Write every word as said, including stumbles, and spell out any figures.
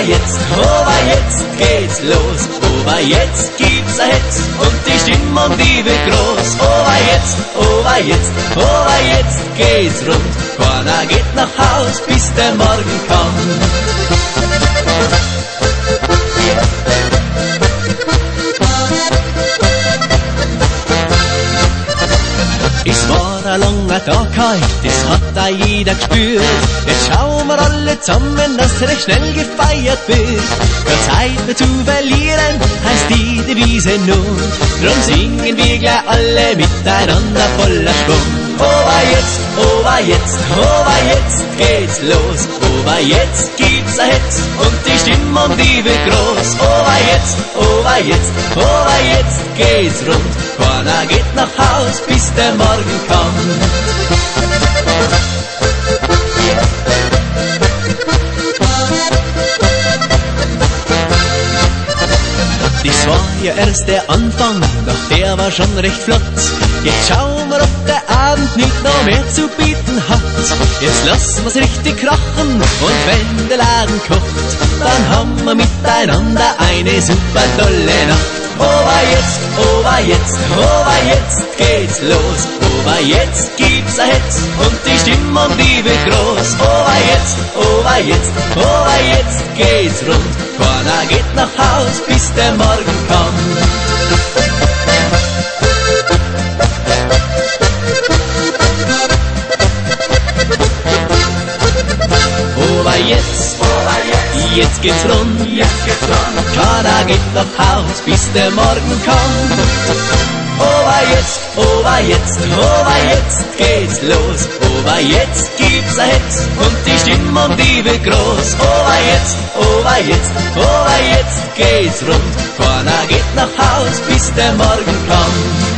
jetzt, aber jetzt geht's los. Aber jetzt gibt's ein Hetz und die Stimmung, die wird groß. Aber jetzt, aber jetzt, aber jetzt geht's rund. Keiner geht nach Haus, bis der Morgen kommt. Es war ein langer Tag heut, das hat auch jeder gespürt. Jetzt schauen wir alle zusammen, dass recht schnell gefeiert wird. Keine Zeit mehr zu verlieren, heißt die Devise nun. Drum singen wir gleich alle miteinander voller Schwung. Aber jetzt, aber jetzt, aber jetzt geht's los. Aber jetzt gibt's ein Hetz und die Stimmung, die wird groß. Aber jetzt, aber jetzt, aber jetzt geht's rund. Keiner geht nach Haus, bis der Morgen kommt. Das war ja erst der Anfang, doch der war schon recht flott. Jetzt schauen wir, ob der Abend nicht noch mehr zu bieten hat. Jetzt lassen wir's richtig krachen und wenn der Laden kocht, dann haben wir miteinander eine super tolle Nacht. Aber jetzt, aber jetzt, aber jetzt geht's los. Aber jetzt gibt's ein Hetz und die Stimmung, die wird groß. Aber jetzt, aber jetzt, aber jetzt geht's rund. Keiner geht nach Haus, bis der Morgen kommt. Aber jetzt, aber jetzt, jetzt geht's rund, jetzt geht's rund. Keiner geht nach Haus, bis der Morgen kommt. Aber jetzt, aber jetzt, aber jetzt geht's los. Aber jetzt gibt's ein Hetz und die Stimmung, die wird groß. Aber jetzt, aber jetzt, aber jetzt geht's rund. Keiner geht nach Haus, bis der Morgen kommt.